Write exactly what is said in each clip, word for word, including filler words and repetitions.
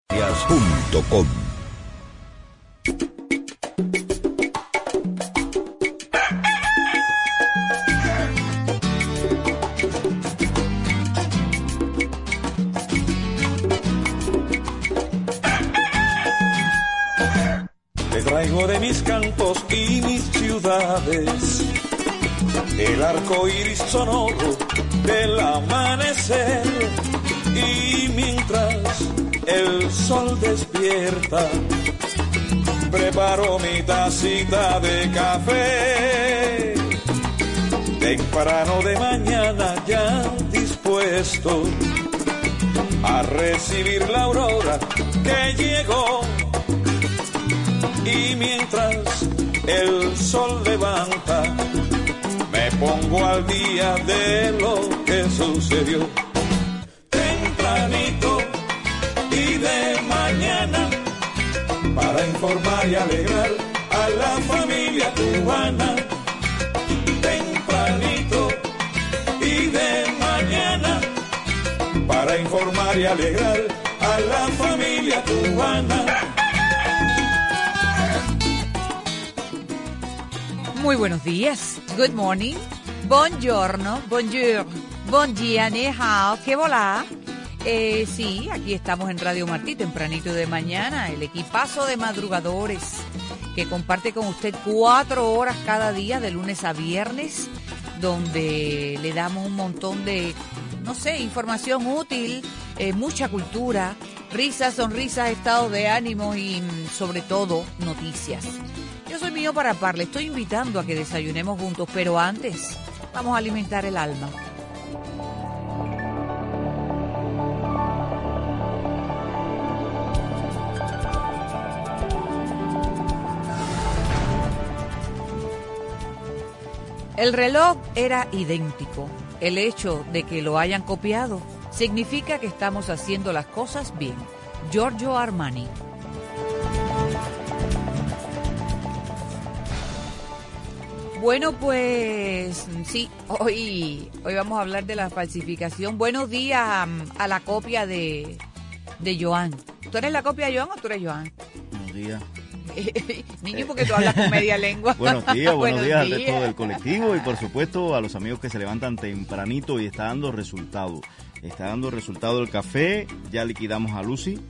punto com. Te traigo de mis campos y mis ciudades el arco iris sonoro del amanecer, y mientras el sol despierta preparo mi tacita de café, temprano de mañana ya dispuesto a recibir la aurora que llegó. Y mientras el sol levanta, me pongo al día de lo que sucedió. Tempranito y de mañana, para informar y alegrar a la familia cubana. Tempranito y de mañana, para informar y alegrar a la familia cubana. Muy buenos días, good morning, buongiorno, bonjour, bon dia, ni hao, que volá. Eh, sí, aquí estamos en Radio Martí, tempranito de mañana, el equipazo de madrugadores que comparte con usted cuatro horas cada día, de lunes a viernes, donde le damos un montón de, no sé, información útil, eh, mucha cultura, risas, sonrisas, estados de ánimo y, sobre todo, noticias. Yo soy Mío para Par, le estoy invitando a que desayunemos juntos, pero antes vamos a alimentar el alma. El reloj era idéntico. El hecho de que lo hayan copiado significa que estamos haciendo las cosas bien. Giorgio Armani. Bueno, pues sí, hoy, hoy vamos a hablar de la falsificación. Buenos días a, a la copia de, de Joan. ¿Tú eres la copia de Joan o tú eres Joan? Buenos días. Niño, porque tú hablas con media lengua. Buenos días, buenos, buenos días, días al resto del colectivo y por supuesto a los amigos que se levantan tempranito y está dando resultado. Está dando resultado el café, ya liquidamos a Lucy.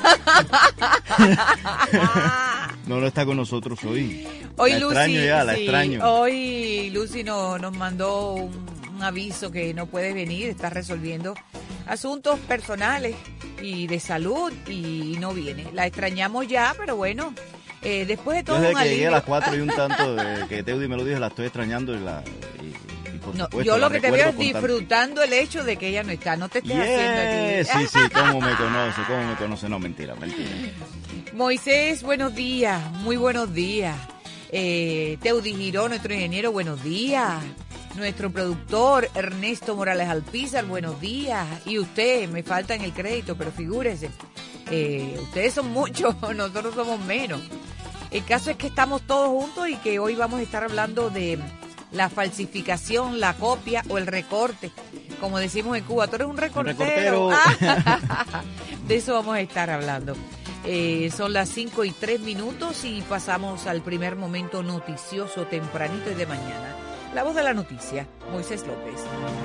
No, no está con nosotros hoy. Hoy la Lucy, extraño ya, la sí, extraño. Hoy Lucy no, nos mandó un, un aviso que no puede venir, está resolviendo asuntos personales y de salud y no viene. La extrañamos ya, pero bueno, eh, después de todo Desde un que alivio. llegué a las cuatro y un tanto de que Teudi me lo dijo, la estoy extrañando y la... Y, Por no, supuesto, yo lo que te veo es contar... disfrutando el hecho de que ella no está, no te estés yeah, haciendo aquí. Sí, sí, cómo me conoce, cómo me conoce, no, mentira, mentira. Moisés, buenos días, muy buenos días. Eh, Teudi Girón, nuestro ingeniero, buenos días. Nuestro productor, Ernesto Morales Alpizar, buenos días. Y usted, me faltan el crédito, pero figúrese, eh, ustedes son muchos, nosotros somos menos. El caso es que estamos todos juntos y que hoy vamos a estar hablando de la falsificación, la copia o el recorte, como decimos en Cuba. Tú eres un recortero. Un recortero. De eso vamos a estar hablando. Eh, son las cinco y tres minutos y pasamos al primer momento noticioso tempranito y de mañana. La voz de la noticia, Moisés López.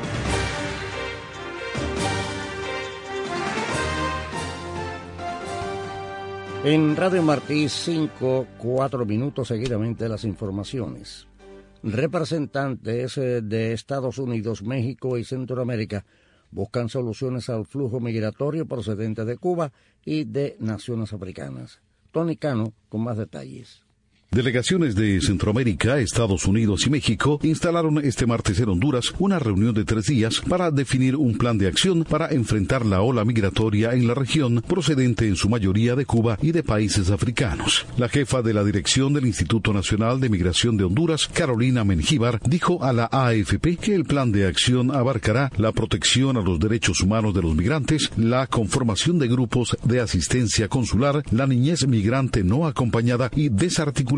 En Radio Martí, cinco, cuatro minutos seguidamente las informaciones. Representantes de Estados Unidos, México y Centroamérica buscan soluciones al flujo migratorio procedente de Cuba y de naciones africanas. Tony Cano con más detalles. Delegaciones de Centroamérica, Estados Unidos y México instalaron este martes en Honduras una reunión de tres días para definir un plan de acción para enfrentar la ola migratoria en la región procedente en su mayoría de Cuba y de países africanos. La jefa de la dirección del Instituto Nacional de Migración de Honduras, Carolina Mengíbar, dijo a la A F P que el plan de acción abarcará la protección a los derechos humanos de los migrantes, la conformación de grupos de asistencia consular, la niñez migrante no acompañada y desarticulación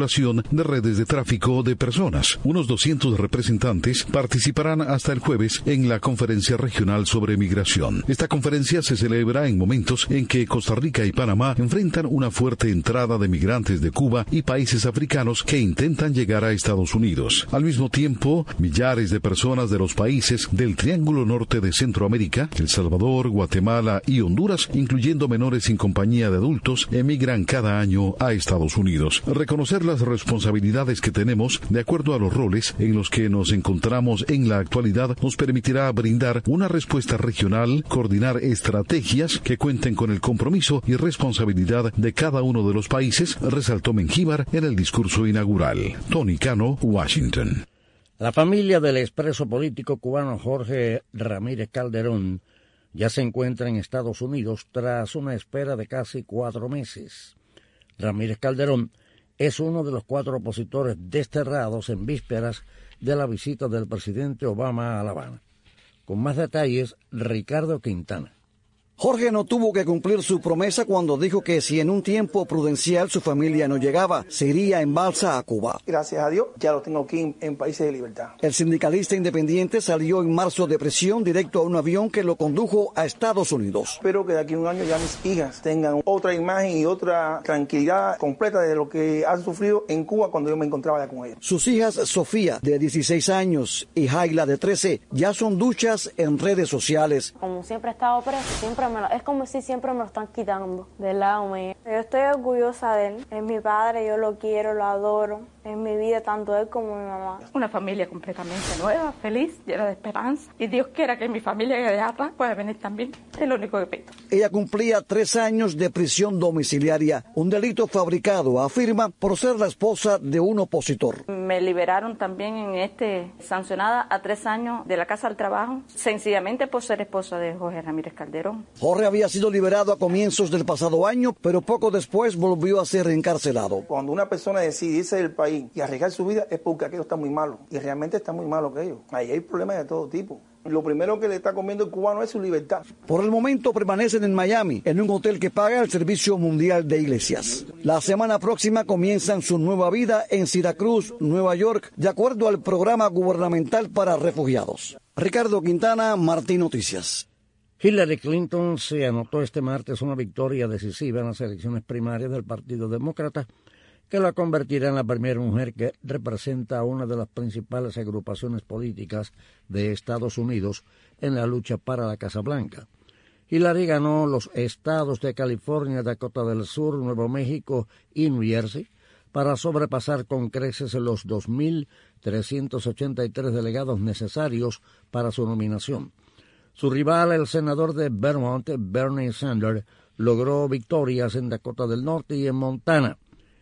regulación de redes de tráfico de personas. Unos doscientos representantes participarán hasta el jueves en la Conferencia Regional sobre Migración. Esta conferencia se celebra en momentos en que Costa Rica y Panamá enfrentan una fuerte entrada de migrantes de Cuba y países africanos que intentan llegar a Estados Unidos. Al mismo tiempo, millares de personas de los países del Triángulo Norte de Centroamérica, El Salvador, Guatemala y Honduras, incluyendo menores sin compañía de adultos, emigran cada año a Estados Unidos. Reconocer las responsabilidades que tenemos de acuerdo a los roles en los que nos encontramos en la actualidad nos permitirá brindar una respuesta regional, coordinar estrategias que cuenten con el compromiso y responsabilidad de cada uno de los países, resaltó Mengíbar en el discurso inaugural. Tony Cano, Washington. La familia del expreso político cubano Jorge Ramírez Calderón ya se encuentra en Estados Unidos tras una espera de casi cuatro meses. Ramírez Calderón es uno de los cuatro opositores desterrados en vísperas de la visita del presidente Obama a La Habana. Con más detalles, Ricardo Quintana. Jorge no tuvo que cumplir su promesa cuando dijo que si en un tiempo prudencial su familia no llegaba, se iría en balsa a Cuba. Gracias a Dios, ya lo tengo aquí en, en Países de Libertad. El sindicalista independiente salió en marzo de prisión directo a un avión que lo condujo a Estados Unidos. Espero que de aquí a un año ya mis hijas tengan otra imagen y otra tranquilidad completa de lo que han sufrido en Cuba cuando yo me encontraba ya con ellas. Sus hijas Sofía, de dieciséis años, y Jaila, de trece, ya son duchas en redes sociales. Como siempre he estado preso, siempre me lo, es como si siempre me lo están quitando del lado mío. Yo estoy orgullosa de él, es mi padre, yo lo quiero, lo adoro, es mi vida, tanto él como mi mamá. Una familia completamente nueva, feliz, llena de esperanza, y Dios quiera que mi familia que de atrás pueda venir también, es lo único que pido. Ella cumplía tres años de prisión domiciliaria, un delito fabricado, afirma, por ser la esposa de un opositor. Me liberaron también en este, sancionada a tres años de la Casa del Trabajo, sencillamente por ser esposa de Jorge Ramírez Calderón. Jorge había sido liberado a comienzos del pasado año, pero poco después volvió a ser encarcelado. Cuando una persona decide irse del país y arriesgar su vida es porque aquello está muy malo, y realmente está muy malo aquello. Ahí hay problemas de todo tipo. Lo primero que le está comiendo el cubano es su libertad. Por el momento permanecen en Miami, en un hotel que paga el Servicio Mundial de Iglesias. La semana próxima comienzan su nueva vida en Syracuse, Nueva York, de acuerdo al programa gubernamental para refugiados. Ricardo Quintana, Martín Noticias. Hillary Clinton se anotó este martes una victoria decisiva en las elecciones primarias del Partido Demócrata, que la convertirá en la primera mujer que representa a una de las principales agrupaciones políticas de Estados Unidos en la lucha para la Casa Blanca. Hillary ganó los estados de California, Dakota del Sur, Nuevo México y New Jersey para sobrepasar con creces los dos mil trescientos ochenta y tres delegados necesarios para su nominación. Su rival, el senador de Vermont, Bernie Sanders, logró victorias en Dakota del Norte y en Montana.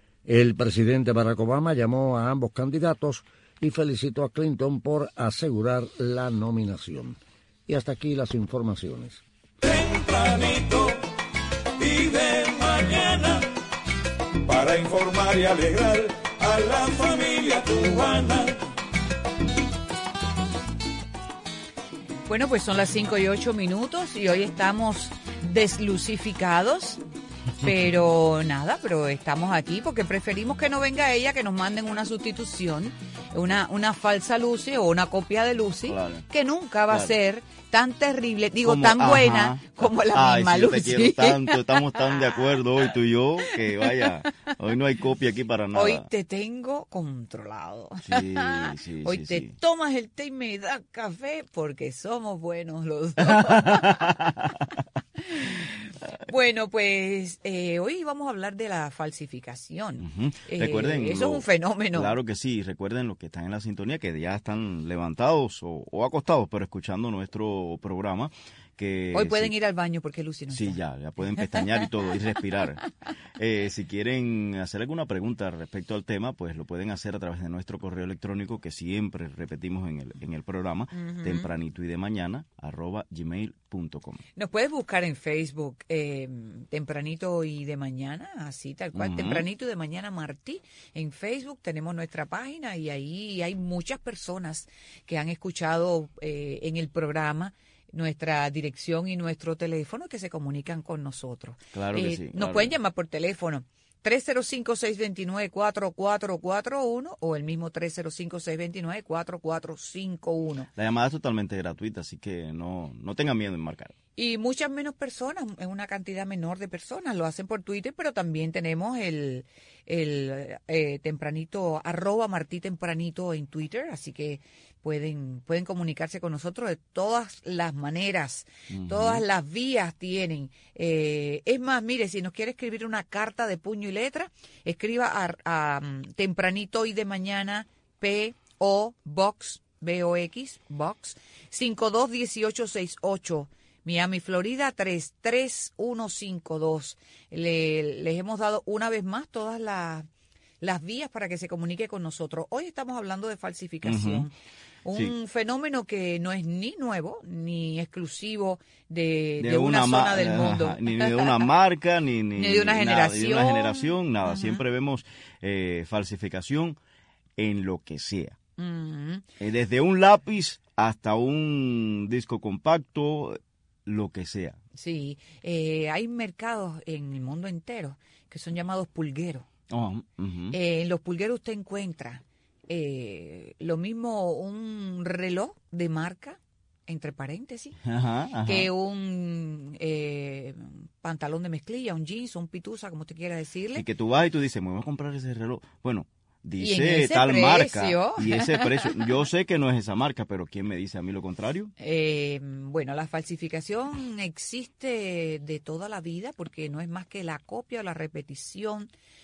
El presidente Barack Obama llamó a ambos candidatos y felicitó a Clinton por asegurar la nominación. Y hasta aquí las informaciones. Tempranito y de mañana, para informar y alegrar a la familia cubana. Bueno, pues son las cinco y ocho minutos y hoy estamos deslucificados. Pero nada, pero estamos aquí porque preferimos que no venga ella, que nos manden una sustitución, una una falsa Lucy o una copia de Lucy, claro, que nunca va claro. a ser tan terrible, digo, como, tan ajá. buena como la Ay, misma sí, Lucy. Yo te quiero tanto, estamos tan de acuerdo hoy tú y yo, que vaya, hoy no hay copia aquí para nada. Hoy te tengo controlado. Sí, sí, hoy sí, te sí. tomas el té y me das café porque somos buenos los dos. Bueno, pues eh, hoy vamos a hablar de la falsificación. Uh-huh. eh, Recuerden, eso lo, es un fenómeno. Claro que sí. Recuerden los que están en la sintonía, que ya están levantados o, o acostados, pero escuchando nuestro programa. Que hoy pueden si, ir al baño porque Lucy no sí, está. ya, ya pueden pestañear y todo, y respirar. Eh, si quieren hacer alguna pregunta respecto al tema, pues lo pueden hacer a través de nuestro correo electrónico, que siempre repetimos en el, en el programa, uh-huh. tempranito y de mañana, arroba gmail punto com. Nos puedes buscar en Facebook, eh, tempranito y de mañana, así tal cual, uh-huh. tempranito y de mañana Martí. En Facebook tenemos nuestra página y ahí hay muchas personas que han escuchado eh, en el programa nuestra dirección y nuestro teléfono que se comunican con nosotros. Claro que eh, sí. Nos claro. pueden llamar por teléfono tres cero cinco, seis dos nueve, cuatro cuatro cuatro uno o el mismo tres cero cinco, seis dos nueve, cuatro cuatro cinco uno. La llamada es totalmente gratuita, así que no, no tengan miedo en marcar. Y muchas menos personas, es una cantidad menor de personas, lo hacen por Twitter, pero también tenemos el, el eh, tempranito, arroba Martí Tempranito en Twitter, así que pueden, pueden comunicarse con nosotros de todas las maneras, uh-huh. Todas las vías tienen. Eh, es más, mire, si nos quiere escribir una carta de puño y letra, escriba a, a Tempranito y de mañana, P O Box, B O X, Box, cinco dos uno ocho seis ocho. Miami, Florida, tres tres uno cinco dos. Le, les hemos dado una vez más todas las, las vías para que se comunique con nosotros. Hoy estamos hablando de falsificación. Uh-huh. Un sí. fenómeno que no es ni nuevo, ni exclusivo de, de, de una, una zona del mundo. Ajá, ni de una marca, ni, ni, ni de una ni generación. Nada, de una generación, nada. Uh-huh. Siempre vemos eh, falsificación en lo que sea. Uh-huh. Eh, desde un lápiz hasta un disco compacto, lo que sea. Sí, eh, hay mercados en el mundo entero que son llamados pulgueros. Oh, uh-huh. eh, en los pulgueros usted encuentra eh, lo mismo un reloj de marca, entre paréntesis, ajá, ajá. que un eh, pantalón de mezclilla, un jeans, un pitusa, como usted quiera decirle. Y que tú vas y tú dices, me voy a comprar ese reloj. Bueno, dice ese tal precio? marca y ese precio. Yo sé que no es esa marca, pero ¿quién me dice a mí lo contrario? Eh, bueno, la falsificación existe de toda la vida porque no es más que la copia o la repetición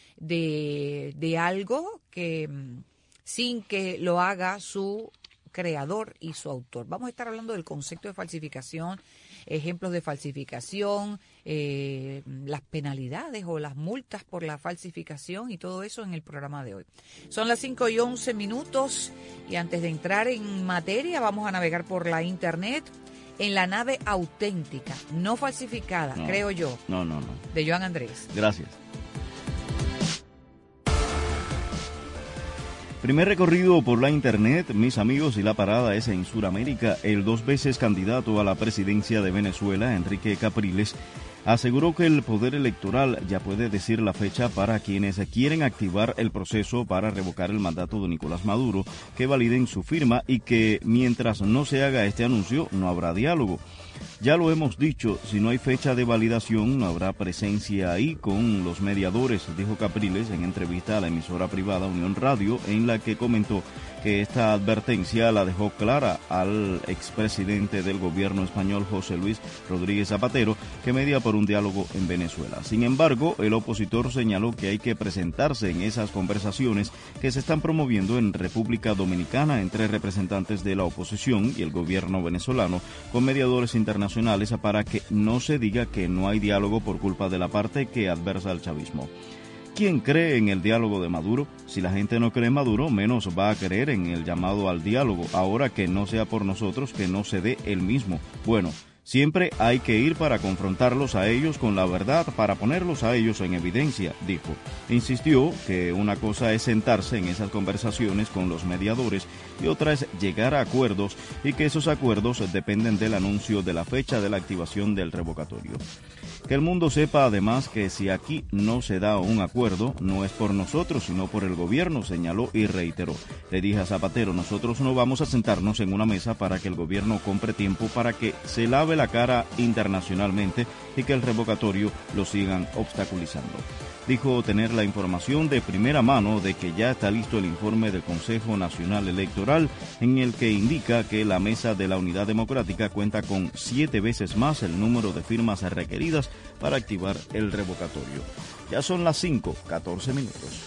de, de algo que sin que lo haga su creador y su autor. Vamos a estar hablando del concepto de falsificación, ejemplos de falsificación, eh, las penalidades o las multas por la falsificación y todo eso en el programa de hoy. Son las cinco y once minutos y antes de entrar en materia vamos a navegar por la internet en la nave auténtica, no falsificada, no, creo yo. No, no, no. De Joan Andrés. Gracias. Primer recorrido por la internet, mis amigos, y la parada es en Sudamérica. El dos veces candidato a la presidencia de Venezuela, Enrique Capriles, aseguró que el Poder Electoral ya puede decir la fecha para quienes quieren activar el proceso para revocar el mandato de Nicolás Maduro, que validen su firma y que mientras no se haga este anuncio no habrá diálogo. Ya lo hemos dicho, si no hay fecha de validación no habrá presencia ahí con los mediadores, dijo Capriles en entrevista a la emisora privada Unión Radio, en la que comentó que esta advertencia la dejó clara al expresidente del gobierno español José Luis Rodríguez Zapatero, que media por un diálogo en Venezuela. Sin embargo, el opositor señaló que hay que presentarse en esas conversaciones que se están promoviendo en República Dominicana entre representantes de la oposición y el gobierno venezolano, con mediadores internacionales, para que no se diga que no hay diálogo por culpa de la parte que adversa al chavismo. ¿Quién cree en el diálogo de Maduro? Si la gente no cree en Maduro, menos va a creer en el llamado al diálogo. Ahora que no sea por nosotros, que no se dé el mismo. Bueno, siempre hay que ir para confrontarlos a ellos con la verdad, para ponerlos a ellos en evidencia, dijo. Insistió que una cosa es sentarse en esas conversaciones con los mediadores y otra es llegar a acuerdos, y que esos acuerdos dependen del anuncio de la fecha de la activación del revocatorio. Que el mundo sepa además que si aquí no se da un acuerdo, no es por nosotros, sino por el gobierno, señaló y reiteró. Le dije a Zapatero, nosotros no vamos a sentarnos en una mesa para que el gobierno compre tiempo para que se lave la cara internacionalmente y que el revocatorio lo sigan obstaculizando. Dijo tener la información de primera mano de que ya está listo el informe del Consejo Nacional Electoral, en el que indica que la Mesa de la Unidad Democrática cuenta con siete veces más el número de firmas requeridas para activar el revocatorio. Ya son las cinco, catorce minutos.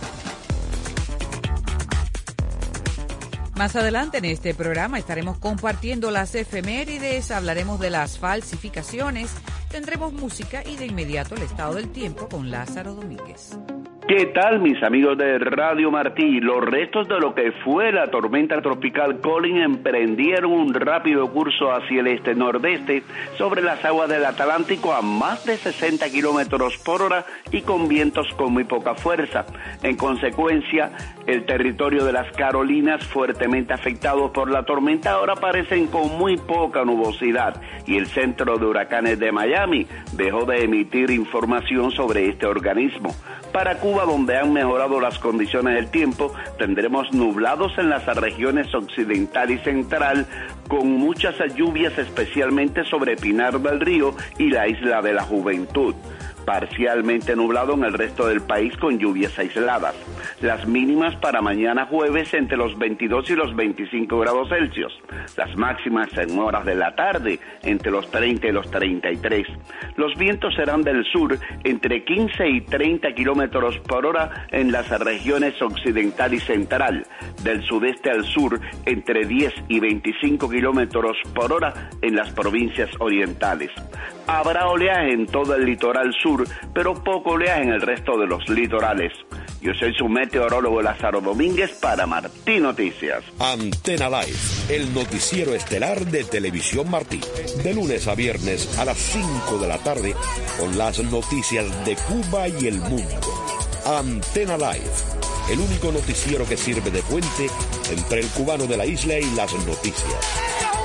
Más adelante en este programa estaremos compartiendo las efemérides, hablaremos de las falsificaciones, tendremos música y de inmediato el estado del tiempo con Lázaro Domínguez. ¿Qué tal, mis amigos de Radio Martí? Los restos de lo que fue la tormenta tropical Colin emprendieron un rápido curso hacia el este-nordeste sobre las aguas del Atlántico a más de sesenta kilómetros por hora y con vientos con muy poca fuerza. En consecuencia, el territorio de las Carolinas, fuertemente afectado por la tormenta, ahora aparecen con muy poca nubosidad, y el centro de huracanes de Miami dejó de emitir información sobre este organismo. Para Cuba, donde han mejorado las condiciones del tiempo, tendremos nublados en las regiones occidental y central, con muchas lluvias especialmente sobre Pinar del Río y la Isla de la Juventud. Parcialmente nublado en el resto del país con lluvias aisladas. Las mínimas para mañana jueves entre los veintidós y los veinticinco grados Celsius. Las máximas en horas de la tarde entre los treinta y los treinta y tres. Los vientos serán del sur entre quince y treinta kilómetros por hora en las regiones occidental y central. Del sudeste al sur entre diez y veinticinco kilómetros por hora en las provincias orientales. Habrá oleaje en todo el litoral sur, pero poco oleaje en el resto de los litorales. Yo soy su meteorólogo Lázaro Domínguez para Martí Noticias. Antena Live, el noticiero estelar de Televisión Martí. De lunes a viernes a las cinco de la tarde, con las noticias de Cuba y el mundo. Antena Live, el único noticiero que sirve de puente entre el cubano de la isla y las noticias.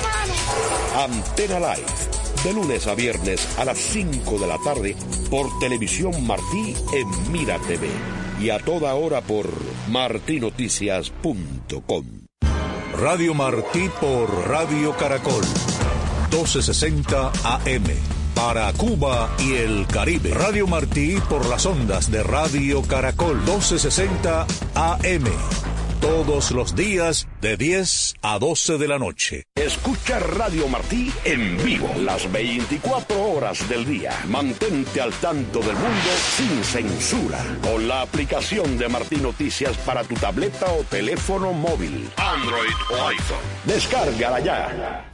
Antena Live, de lunes a viernes a las cinco de la tarde por Televisión Martí en Mira T V y a toda hora por martí noticias punto com. Radio Martí por Radio Caracol, doce sesenta A M para Cuba y el Caribe. Radio Martí por las ondas de Radio Caracol, doce sesenta A M. Todos los días de diez a doce de la noche. Escucha Radio Martí en vivo las veinticuatro horas del día. Mantente al tanto del mundo sin censura con la aplicación de Martí Noticias para tu tableta o teléfono móvil, Android o iPhone. Descárgala ya.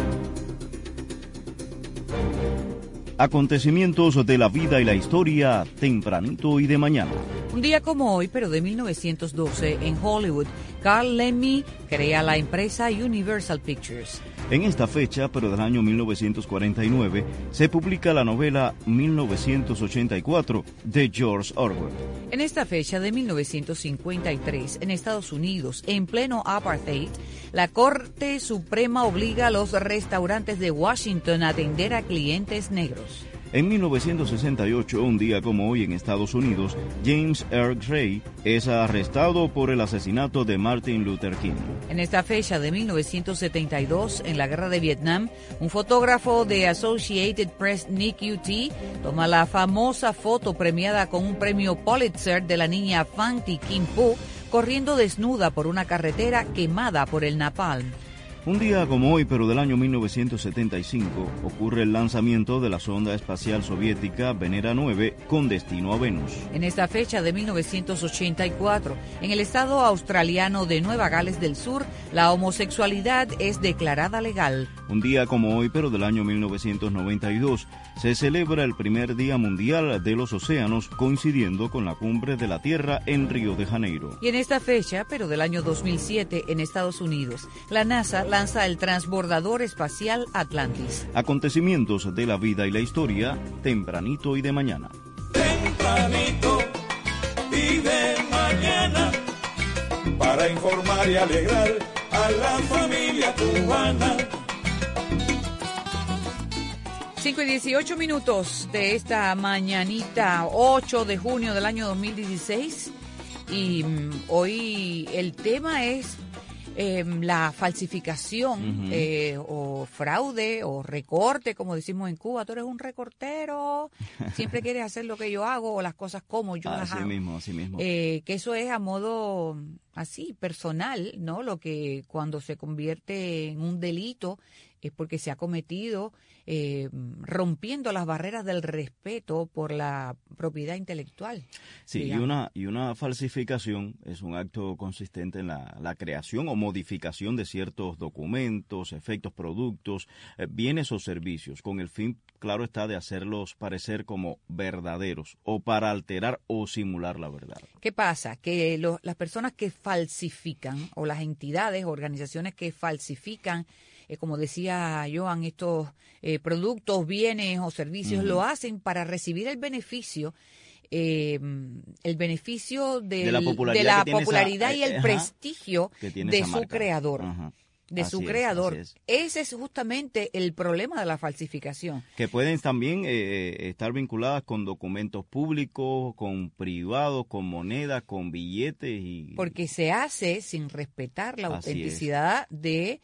Acontecimientos de la vida y la historia tempranito y de mañana. Un día como hoy, pero de mil novecientos doce, en Hollywood, Carl Laemmle crea la empresa Universal Pictures. En esta fecha, pero del año mil novecientos cuarenta y nueve, se publica la novela mil novecientos ochenta y cuatro de George Orwell. En esta fecha de mil novecientos cincuenta y tres, en Estados Unidos, en pleno apartheid, la Corte Suprema obliga a los restaurantes de Washington a atender a clientes negros. En mil novecientos sesenta y ocho, un día como hoy en Estados Unidos, James Earl Ray es arrestado por el asesinato de Martin Luther King. En esta fecha de mil novecientos setenta y dos, en la guerra de Vietnam, un fotógrafo de Associated Press, Nick U T, toma la famosa foto premiada con un premio Pulitzer de la niña Phan Thi Kim Phu corriendo desnuda por una carretera quemada por el napalm. Un día como hoy, pero del año mil novecientos setenta y cinco, ocurre el lanzamiento de la sonda espacial soviética Venera nueve con destino a Venus. En esta fecha de mil novecientos ochenta y cuatro, en el estado australiano de Nueva Gales del Sur, la homosexualidad es declarada legal. Un día como hoy, pero del año mil novecientos noventa y dos, se celebra el primer Día Mundial de los Océanos, coincidiendo con la Cumbre de la Tierra en Río de Janeiro. Y en esta fecha, pero del año dos mil siete, en Estados Unidos, la NASA lanza el transbordador espacial Atlantis. Acontecimientos de la vida y la historia, tempranito y de mañana. Tempranito y de mañana, para informar y alegrar a la familia cubana. cinco y dieciocho minutos de esta mañanita, ocho de junio del año dos mil dieciséis. Y um, hoy el tema es eh, la falsificación uh-huh. eh, o fraude o recorte, como decimos en Cuba. Tú eres un recortero, siempre quieres hacer lo que yo hago o las cosas como yo las así hago. Mismo, así mismo. Eh, que eso es a modo así, personal, ¿no? Lo que cuando se convierte en un delito es porque se ha cometido eh, rompiendo las barreras del respeto por la propiedad intelectual. Sí, y una, y una falsificación es un acto consistente en la, la creación o modificación de ciertos documentos, efectos, productos, eh, bienes o servicios, con el fin, claro está, de hacerlos parecer como verdaderos o para alterar o simular la verdad. ¿Qué pasa? Que lo, las personas que falsifican o las entidades, organizaciones que falsifican, Eh, como decía Joan, estos eh, productos, bienes o servicios, uh-huh. lo hacen para recibir el beneficio, eh, el beneficio del, de la popularidad, de la que popularidad esa, y el eh, prestigio de su marca. creador. Uh-huh. de así su es, creador. Es. Ese es justamente el problema de la falsificación. Que pueden también eh, estar vinculadas con documentos públicos, con privados, con monedas, con billetes. y Porque se hace sin respetar la así autenticidad del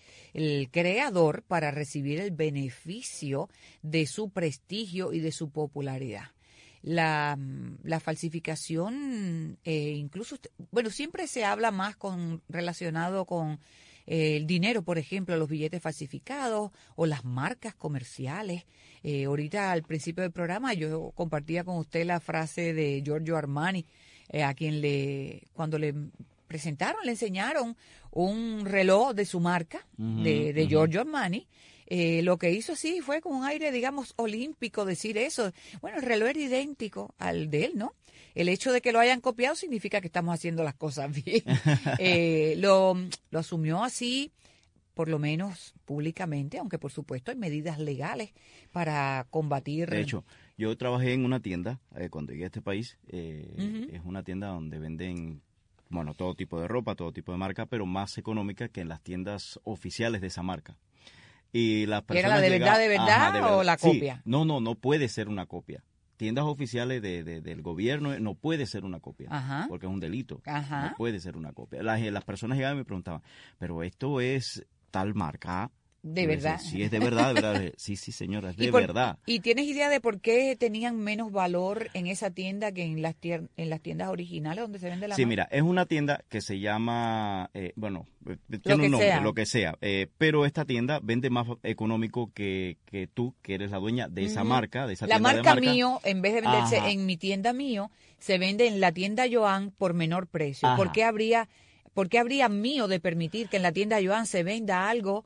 creador para recibir el beneficio de su prestigio y de su popularidad. La, la falsificación, eh, incluso, bueno, siempre se habla más con relacionado con eh, el dinero, por ejemplo, los billetes falsificados o las marcas comerciales. Eh, ahorita al principio del programa yo compartía con usted la frase de Giorgio Armani, eh, a quien le, cuando le presentaron, le enseñaron un reloj de su marca, uh-huh, de, de uh-huh. Giorgio Armani. Eh, lo que hizo así fue con un aire, digamos, olímpico decir eso. Bueno, el reloj era idéntico al de él, ¿no? El hecho de que lo hayan copiado significa que estamos haciendo las cosas bien. eh, lo, lo asumió así, por lo menos públicamente, aunque por supuesto hay medidas legales para combatir. De hecho, yo trabajé en una tienda eh, cuando llegué a este país. Eh, uh-huh. Es una tienda donde venden, bueno, todo tipo de ropa, todo tipo de marca, pero más económica que en las tiendas oficiales de esa marca. Y las personas ¿Era la de llegaban, verdad, de verdad, ajá, de verdad o la copia? Sí, no, no, no puede ser una copia. Tiendas oficiales de, de, del gobierno no puede ser una copia, ajá. porque es un delito. Ajá. No puede ser una copia. Las, las personas llegaban y me preguntaban, pero esto es tal marca. ¿De Yo verdad? Decía, sí, es de verdad, de verdad. Sí, sí, señora, es de por, verdad. ¿Y tienes idea de por qué tenían menos valor en esa tienda que en las, tier, en las tiendas originales donde se vende la Sí, marca? mira, es una tienda que se llama, eh, bueno, tiene lo un nombre, sea. lo que sea, eh, pero esta tienda vende más económico que, que tú, que eres la dueña de esa uh-huh. marca, de esa la tienda marca de marca. mío, en vez de venderse Ajá. en mi tienda mío, se vende en la tienda Joan por menor precio. Ajá. ¿Por qué habría, por qué habría mío de permitir que en la tienda Joan se venda algo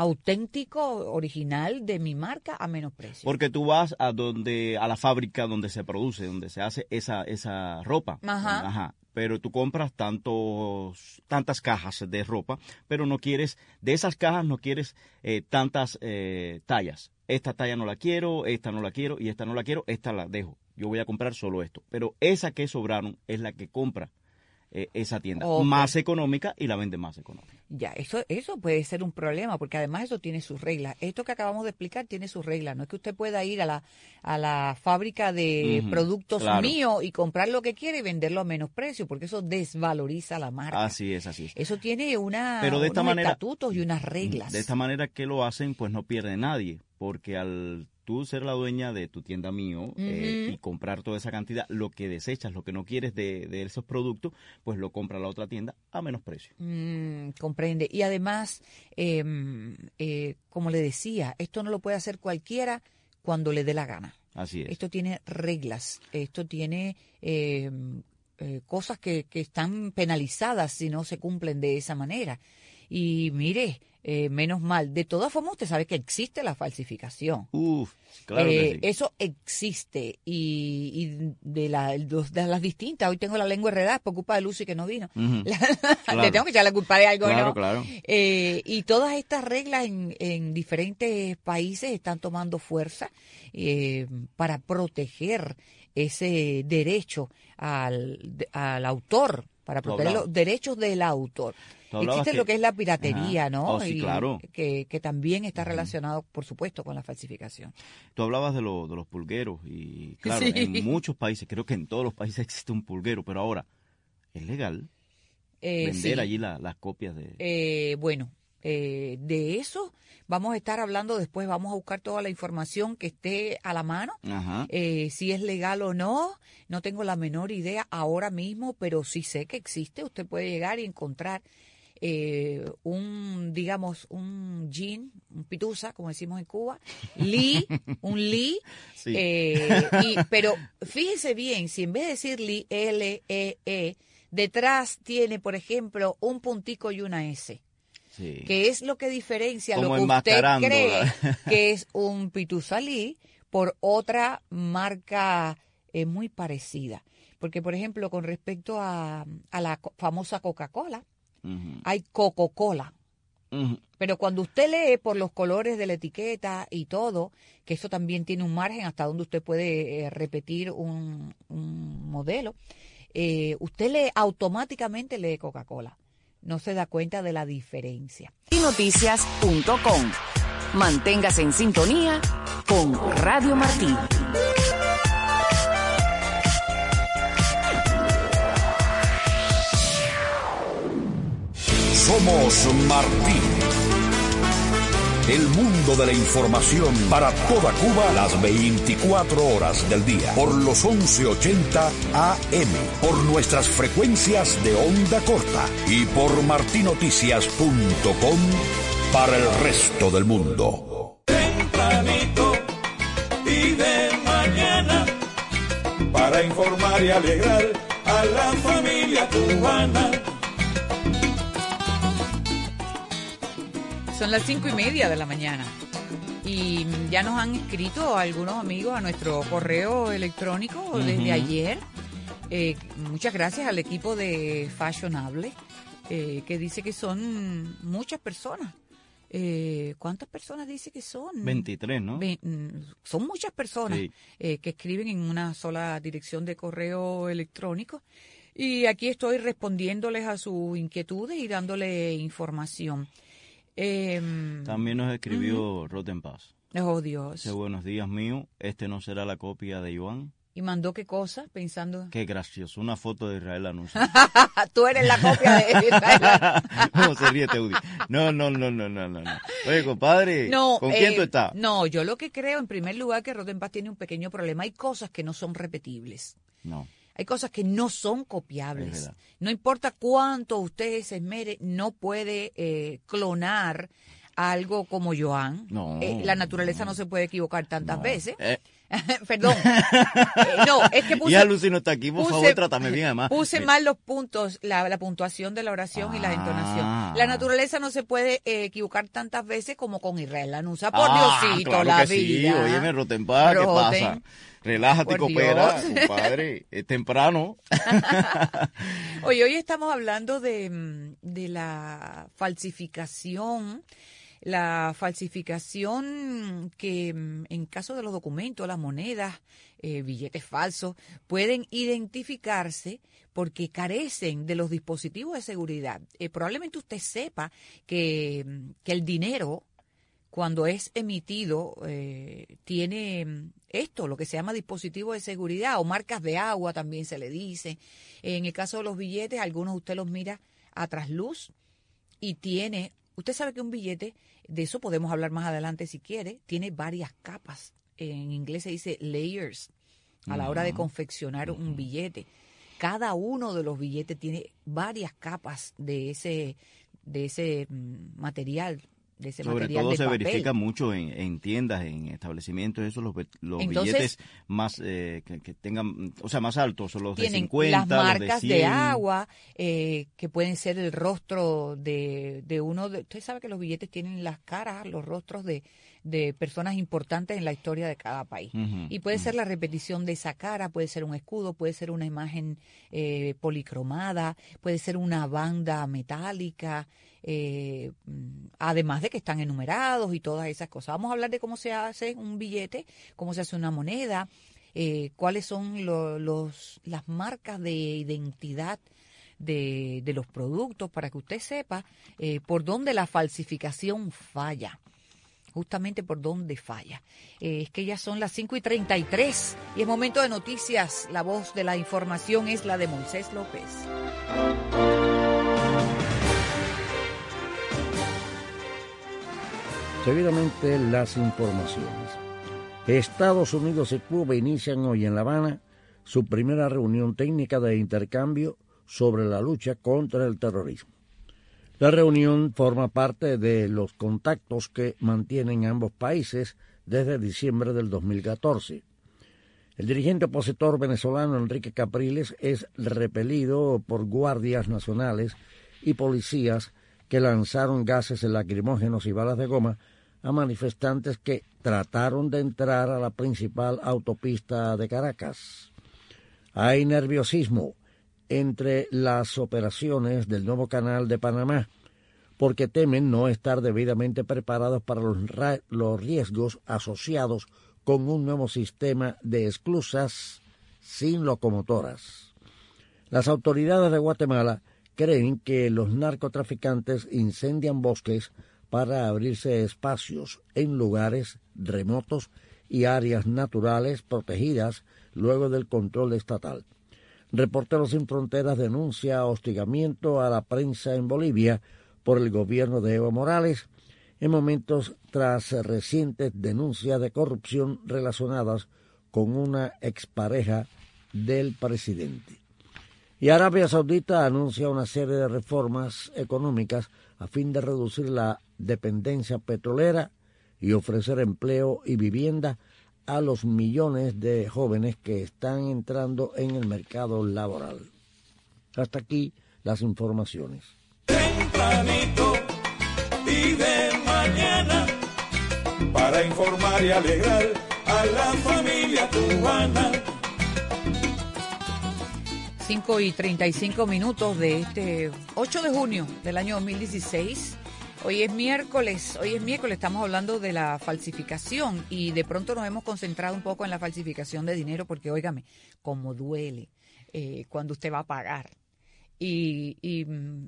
auténtico, original de mi marca a menos precio? Porque tú vas a donde a la fábrica donde se produce, donde se hace esa esa ropa. Ajá. Ajá. Pero tú compras tantos tantas cajas de ropa, pero no quieres, de esas cajas no quieres eh, tantas eh, tallas. Esta talla no la quiero, esta no la quiero y esta no la quiero, esta la dejo. Yo voy a comprar solo esto. Pero esa que sobraron es la que compra eh, esa tienda. Okay. Más económica y la vende más económica. Ya, eso eso puede ser un problema, porque además eso tiene sus reglas. Esto que acabamos de explicar tiene sus reglas. No es que usted pueda ir a la a la fábrica de uh-huh, productos claro. míos y comprar lo que quiere y venderlo a menos precio, porque eso desvaloriza la marca. Así es, así es. Eso tiene una, Pero de esta unos manera, estatutos y unas reglas. De esta manera que lo hacen, pues no pierde nadie, porque al tú ser la dueña de tu tienda mío uh-huh. eh, y comprar toda esa cantidad, lo que desechas, lo que no quieres de, de esos productos, pues lo compra la otra tienda a menos precio. Mm, comprende. Y además, eh, eh, como le decía, esto no lo puede hacer cualquiera cuando le dé la gana. Así es. Esto tiene reglas, esto tiene eh, eh, cosas que, que están penalizadas si no se cumplen de esa manera. Y mire, eh, menos mal. De todas formas, usted sabe que existe la falsificación. Uf, claro eh, que sí. Eso existe. Y, y de, la, de las distintas, hoy tengo la lengua enredada por culpa de Lucy que no vino. Uh-huh. La, claro. Le tengo que echar la culpa de algo, claro, ¿no? Claro, eh, Y todas estas reglas en, en diferentes países están tomando fuerza eh, para proteger ese derecho al, al autor, para proteger los derechos del autor. Existe que, lo que es la piratería, ajá. ¿no? Oh, sí, y claro. que, que también está relacionado, por supuesto, con la falsificación. Tú hablabas de, lo, de los pulgueros y, claro, sí. en muchos países, creo que en todos los países existe un pulguero, pero ahora, ¿es legal eh, vender sí. allí la, las copias de...? Eh, bueno, Eh, de eso vamos a estar hablando después, vamos a buscar toda la información que esté a la mano, eh, si es legal o no, no tengo la menor idea ahora mismo, pero sí sé que existe, usted puede llegar y encontrar eh, un, digamos, un gin, un pitusa, como decimos en Cuba, Lee, un Lee, sí. eh, y, pero fíjese bien, si en vez de decir Lee, L E E, detrás tiene, por ejemplo, un puntico y una S. Sí. Que es lo que diferencia como lo que usted cree que es un pitusalí por otra marca eh, muy parecida. Porque, por ejemplo, con respecto a, a la famosa Coca-Cola, uh-huh. hay Coca-Cola. Uh-huh. Pero cuando usted lee por los colores de la etiqueta y todo, que eso también tiene un margen hasta donde usted puede eh, repetir un, un modelo, eh, usted lee automáticamente lee Coca-Cola. No se da cuenta de la diferencia. y noticias punto com. Manténgase en sintonía con Radio Martí. Somos Martí. El mundo de la información para toda Cuba las veinticuatro horas del día. Por los once ochenta A M. Por nuestras frecuencias de onda corta. Y por marti noticias punto com para el resto del mundo. Tempranito y de mañana. Para informar y alegrar a la familia cubana. Son las cinco y media de la mañana y ya nos han escrito algunos amigos a nuestro correo electrónico uh-huh. desde ayer. Eh, muchas gracias al equipo de Fashionable eh, que dice que son muchas personas. Eh, ¿Cuántas personas dice que son? veintitrés, ¿no? Ve, son muchas personas sí. eh, que escriben en una sola dirección de correo electrónico. Y aquí estoy respondiéndoles a sus inquietudes y dándole información. Eh, También nos escribió uh-huh. Roten Paz. Oh, Dios. Dice, buenos días, mío. Este no será la copia de Iván. ¿Y mandó qué cosa? Pensando... Qué gracioso. Una foto de Israel Lanusse. Tú eres la copia de Israel. ¿Cómo se ríe Teudi? No, no, no, no, no, no. Oye, compadre, no, ¿con eh, quién tú estás? No, yo lo que creo, en primer lugar, que Roten Paz tiene un pequeño problema. Hay cosas que no son repetibles. No. Hay cosas que no son copiables. No importa cuánto usted se esmere, no puede eh, clonar algo como Joan. No, eh, la naturaleza no, no se puede equivocar tantas no. veces. Eh. Perdón. eh, no, es que puse... Ya Lucy no está aquí, por puse, favor, trátame bien, además. Puse mal los puntos, la, la puntuación de la oración ah. y la entonación. La naturaleza no se puede eh, equivocar tantas veces como con Israel Lanusse. Por ah, Diosito, claro la que vida. Sí, óyeme, Roten Paz, ¿qué pasa? Relájate y coopera, compadre, es temprano. Oye, hoy estamos hablando de, de la falsificación, la falsificación que en caso de los documentos, las monedas, eh, billetes falsos, pueden identificarse porque carecen de los dispositivos de seguridad. Eh, probablemente usted sepa que, que el dinero, cuando es emitido, eh, tiene esto, lo que se llama dispositivo de seguridad o marcas de agua también se le dice. En el caso de los billetes, algunos usted los mira a trasluz y tiene, usted sabe que un billete, de eso podemos hablar más adelante si quiere, tiene varias capas. En inglés se dice layers a la hora de confeccionar un billete. Cada uno de los billetes tiene varias capas de ese, de ese material. De ese Sobre material todo de se papel. verifica mucho en, en tiendas, en establecimientos, esos los, los Entonces, billetes más eh, que, que tengan, o sea, más altos, los de tienen cincuenta, las marcas los de, de agua eh, que pueden ser el rostro de, de uno. De, usted sabe que los billetes tienen las caras, los rostros de, de personas importantes en la historia de cada país. Uh-huh, y puede uh-huh. ser la repetición de esa cara, puede ser un escudo, puede ser una imagen eh, policromada, puede ser una banda metálica. Eh, además de que están enumerados y todas esas cosas. Vamos a hablar de cómo se hace un billete, cómo se hace una moneda, eh, cuáles son lo, los las marcas de identidad de, de los productos para que usted sepa eh, por dónde la falsificación falla. Justamente por dónde falla. Eh, es que ya son las cinco y treinta y tres y es momento de noticias. La voz de la información es la de Moisés López. Seguidamente las informaciones. Estados Unidos y Cuba inician hoy en La Habana su primera reunión técnica de intercambio sobre la lucha contra el terrorismo. La reunión forma parte de los contactos que mantienen ambos países desde diciembre del dos mil catorce. El dirigente opositor venezolano Enrique Capriles es repelido por guardias nacionales y policías que lanzaron gases lacrimógenos y balas de goma a manifestantes que trataron de entrar a la principal autopista de Caracas. Hay nerviosismo entre las operaciones del nuevo canal de Panamá, porque temen no estar debidamente preparados para los, los riesgos asociados con un nuevo sistema de esclusas sin locomotoras. Las autoridades de Guatemala creen que los narcotraficantes incendian bosques para abrirse espacios en lugares remotos y áreas naturales protegidas luego del control estatal. Reporteros Sin Fronteras denuncia hostigamiento a la prensa en Bolivia por el gobierno de Evo Morales en momentos tras recientes denuncias de corrupción relacionadas con una expareja del presidente. Y Arabia Saudita anuncia una serie de reformas económicas a fin de reducir la dependencia petrolera y ofrecer empleo y vivienda a los millones de jóvenes que están entrando en el mercado laboral. Hasta aquí las informaciones. Tempranito y de mañana, para informar y alegrar a la familia cubana. cinco y treinta y cinco minutos de este ocho de junio del año dos mil dieciséis. Hoy es miércoles, hoy es miércoles, estamos hablando de la falsificación y de pronto nos hemos concentrado un poco en la falsificación de dinero porque, óigame, como duele eh, cuando usted va a pagar y, y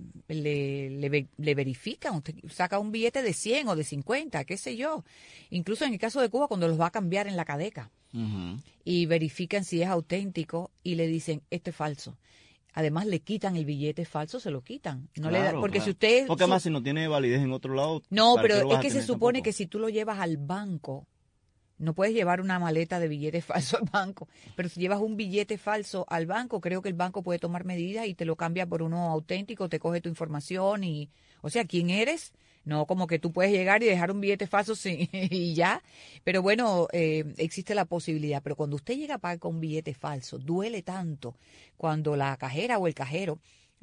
le, le, le verifican, usted saca un billete de cien o de cincuenta, qué sé yo, incluso en el caso de Cuba cuando los va a cambiar en la cadeca. Uh-huh. Y verifican si es auténtico y le dicen, esto es falso. Además, le quitan el billete falso, se lo quitan. No claro, le da, porque claro. si usted... Porque además, si no tiene validez en otro lado... No, pero es que se supone tampoco? que si tú lo llevas al banco, no puedes llevar una maleta de billetes falsos al banco, pero si llevas un billete falso al banco, creo que el banco puede tomar medidas y te lo cambia por uno auténtico, te coge tu información y... O sea, ¿quién eres? No como que tú puedes llegar y dejar un billete falso sí, y ya. Pero bueno, eh, existe la posibilidad. Pero cuando usted llega a pagar con un billete falso, duele tanto cuando la cajera o el cajero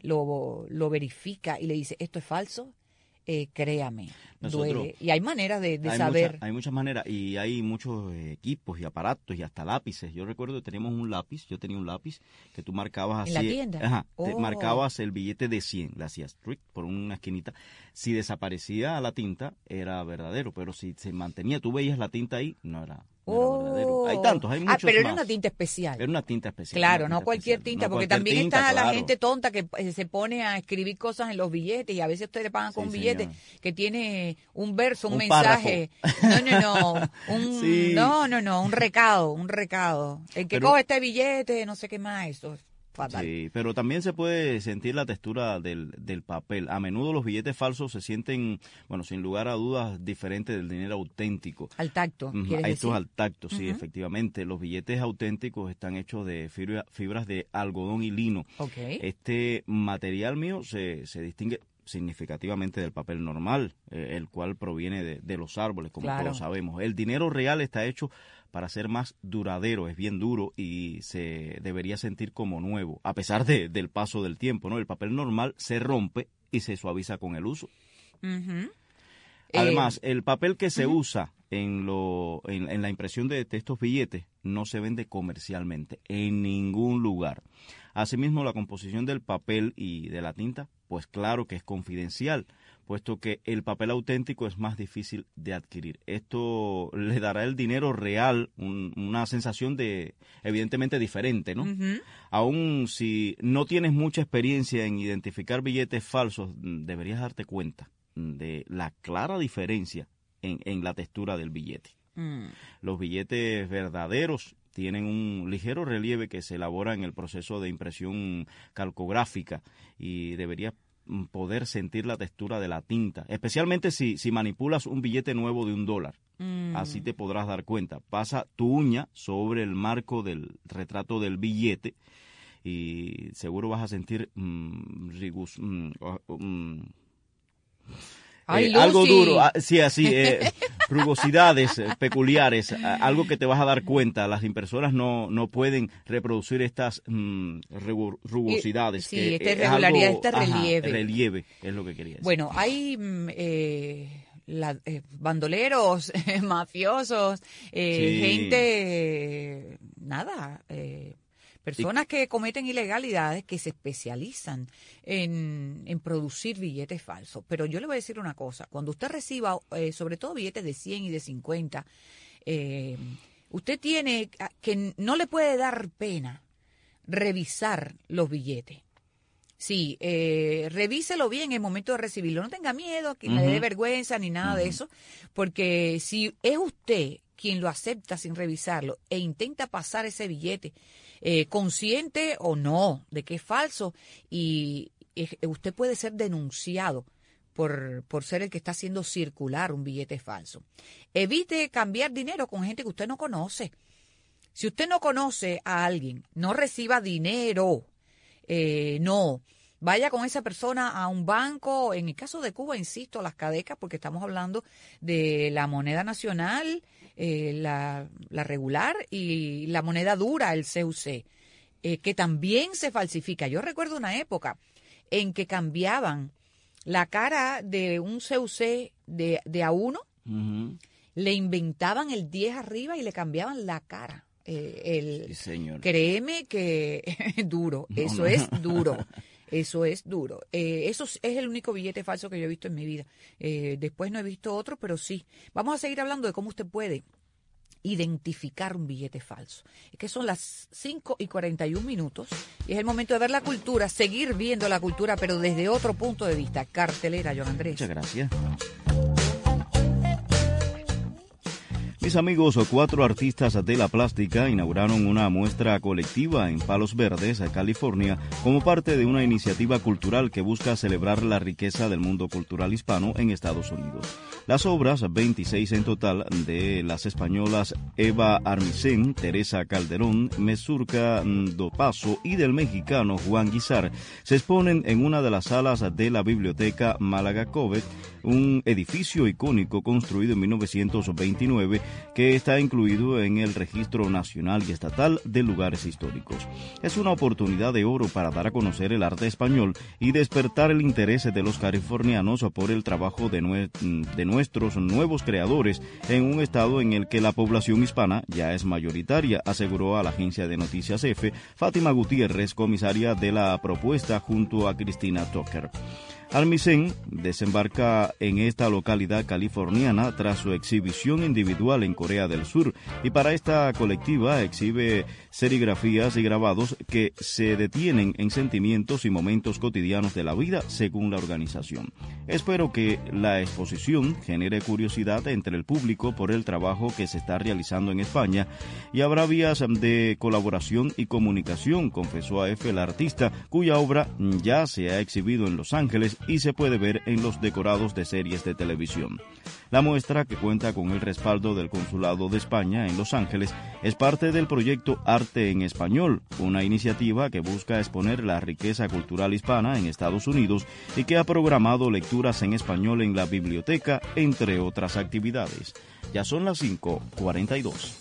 lo, lo verifica y le dice, esto es falso. Eh, créame, Nosotros, duele. Y hay maneras de, de hay saber. Mucha, hay muchas maneras y hay muchos equipos y aparatos y hasta lápices. Yo recuerdo que teníamos un lápiz, yo tenía un lápiz que tú marcabas así. ¿En la tienda? Ajá, oh. te marcabas el billete de cien, le hacías trick por una esquinita. Si desaparecía la tinta, era verdadero, pero si se mantenía, tú veías la tinta ahí, no era... No oh. era verdadero. Hay tantos, hay muchos Ah, pero más. era una tinta especial. Era una tinta especial. Claro, tinta no cualquier especial. tinta, no porque cualquier también tinta, está claro. la gente tonta que eh, se pone a escribir cosas en los billetes y a veces ustedes le pagan con Sí, un billete señor. que tiene un verso, un, Un mensaje. No, no, no. Un, Sí. No, no, no. Un recado, un recado. El que Pero- coge este billete, no sé qué más, eso es fatal. Sí, pero también se puede sentir la textura del, del papel. A menudo los billetes falsos se sienten, bueno, sin lugar a dudas, diferentes del dinero auténtico. Al tacto, Ujú, ¿quieres Esto decir? es al tacto, sí, Ujú. efectivamente. Los billetes auténticos están hechos de fibra- fibras de algodón y lino. Ok. Este material mío se, se distingue significativamente del papel normal, eh, el cual proviene de, de los árboles, como Claro. todos sabemos. El dinero real está hecho para ser más duradero, es bien duro y se debería sentir como nuevo, a pesar de, del paso del tiempo, ¿no? El papel normal se rompe y se suaviza con el uso. Ujú. Además, Eh, el papel que se ujú. usa en, lo, en, en la impresión de, de estos billetes no se vende comercialmente en ningún lugar. Asimismo, la composición del papel y de la tinta, pues claro que es confidencial, puesto que el papel auténtico es más difícil de adquirir. Esto le dará al dinero real un- una sensación de, evidentemente, diferente, ¿no? Ujú. Aún si no tienes mucha experiencia en identificar billetes falsos, mm, deberías darte cuenta de la clara diferencia en, en la textura del billete. Mm. Los billetes verdaderos tienen un ligero relieve que se elabora en el proceso de impresión calcográfica y deberías poder sentir la textura de la tinta, especialmente si, si manipulas un billete nuevo de un dólar. Mm. Así te podrás dar cuenta. Pasa tu uña sobre el marco del retrato del billete y seguro vas a sentir mm, rigus, mm, mm, Ay, eh, algo duro, ah, sí, así, eh, rugosidades eh, peculiares, ah, algo que te vas a dar cuenta. Las impresoras no, no pueden reproducir estas mm, rugosidades. Sí, que, esta eh, irregularidad, algo, este relieve. Ajá, relieve, es lo que quería decir. Bueno, hay eh, la, eh, bandoleros, mafiosos, eh, Sí. gente, eh, nada... Eh, Personas que cometen ilegalidades, que se especializan en, en producir billetes falsos. Pero yo le voy a decir una cosa, cuando usted reciba, eh, sobre todo billetes de cien y de cincuenta, eh, usted tiene que, no le puede dar pena revisar los billetes. Sí, eh, revíselo bien en el momento de recibirlo. No tenga miedo, que uh-huh. le dé vergüenza ni nada uh-huh. de eso, porque si es usted quien lo acepta sin revisarlo e intenta pasar ese billete, Eh, consciente o no de que es falso, y eh, usted puede ser denunciado por, por ser el que está haciendo circular un billete falso. Evite cambiar dinero con gente que usted no conoce. Si usted no conoce a alguien, no reciba dinero, eh, no. Vaya con esa persona a un banco, en el caso de Cuba, insisto, las cadecas, porque estamos hablando de la moneda nacional, eh, la, la regular y la moneda dura, el C U C, eh, que también se falsifica. Yo recuerdo una época en que cambiaban la cara de un C U C de, de a uno, uh-huh. le inventaban el diez arriba y le cambiaban la cara. Eh, el, sí, señor. Créeme que es duro, no, eso no. es duro. Eso es duro. Eh, eso es el único billete falso que yo he visto en mi vida. Eh, después no he visto otro, pero sí. Vamos a seguir hablando de cómo usted puede identificar un billete falso. Es que son las cinco y cuarenta y un minutos y es el momento de ver la cultura, seguir viendo la cultura, pero desde otro punto de vista. Cartelera, John Andrés. Muchas gracias. Mis amigos, cuatro artistas de la plástica inauguraron una muestra colectiva en Palos Verdes, California, como parte de una iniciativa cultural que busca celebrar la riqueza del mundo cultural hispano en Estados Unidos. Las obras, veintiséis en total, de las españolas Eva Armisen, Teresa Calderón, Mesurca Dopaso y del mexicano Juan Guizar, se exponen en una de las salas de la Biblioteca Málaga Covet, un edificio icónico construido en mil novecientos veintinueve que está incluido en el Registro Nacional y Estatal de Lugares Históricos. Es una oportunidad de oro para dar a conocer el arte español y despertar el interés de los californianos por el trabajo de, nue- de nuestros nuevos creadores en un estado en el que la población hispana ya es mayoritaria, aseguró a la agencia de noticias EFE Fátima Gutiérrez, comisaria de la propuesta junto a Cristina Tucker. Armisen desembarca en esta localidad californiana tras su exhibición individual en Corea del Sur y para esta colectiva exhibe serigrafías y grabados que se detienen en sentimientos y momentos cotidianos de la vida según la organización. Espero que la exposición genere curiosidad entre el público por el trabajo que se está realizando en España y habrá vías de colaboración y comunicación, confesó a EFE el artista, cuya obra ya se ha exhibido en Los Ángeles y se puede ver en los decorados de series de televisión. La muestra, que cuenta con el respaldo del Consulado de España en Los Ángeles, es parte del proyecto Arte en Español, una iniciativa que busca exponer la riqueza cultural hispana en Estados Unidos y que ha programado lecturas en español en la biblioteca, entre otras actividades. Ya son las cinco cuarenta y dos.